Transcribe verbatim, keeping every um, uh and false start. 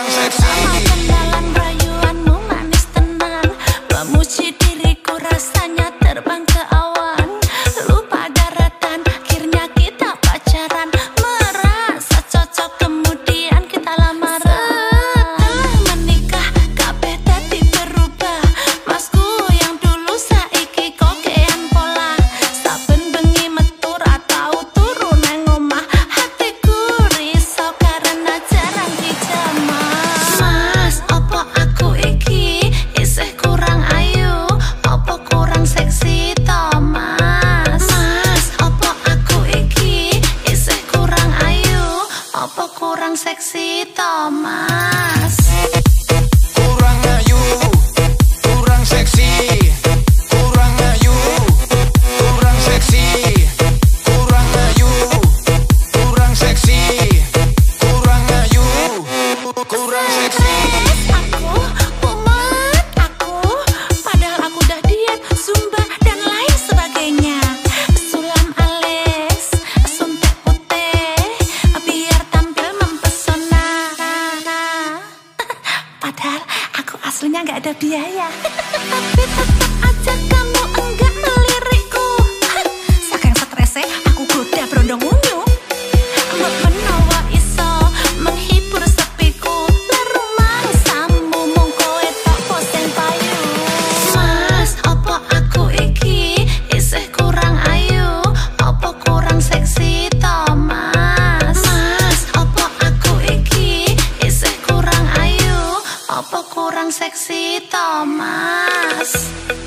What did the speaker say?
seksi. Kenalan rayuanmu manis tenan, memuji diriku rasanya terbang ke awan. Lupa daratan, akhirnya kita pacaran, merasa cocok kemudian kita lamaran. Setelah menikah kabeh dadi berubah, masku yang dulu saiki kokean pola. Saben bengi metu ra tau turu nang omah, hatiku risau karena jarang dijamah. Mas, opo aku iki isih kurang ayu, opo kurang seksi to mas? Mas, opo aku iki isih kurang ayu, opo kurang seksi to mas? Kurang ayu, kurang seksi. Kurang ayu, kurang seksi. Kurang ayu, kurang seksi. Kurang ayu, kurang seksi. Aku, umat aku, padahal aku udah diet, zumba dan lain sebagainya. Sulam alis, suntik putih, biar tampil mempesona. Padahal aku aslinya nggak ada biaya. Tapi tetap aja kamu enggak melirikku. Saking stresnya aku goda berondong unyu. Mbok menawa iso menghibur sepiku, lerumang samu mung kowe tok sing payu. Mas, opo aku iki isih kurang ayu, opo kurang seksi to mas? Mas, opo aku iki isih kurang ayu, opo kurang seksi to mas?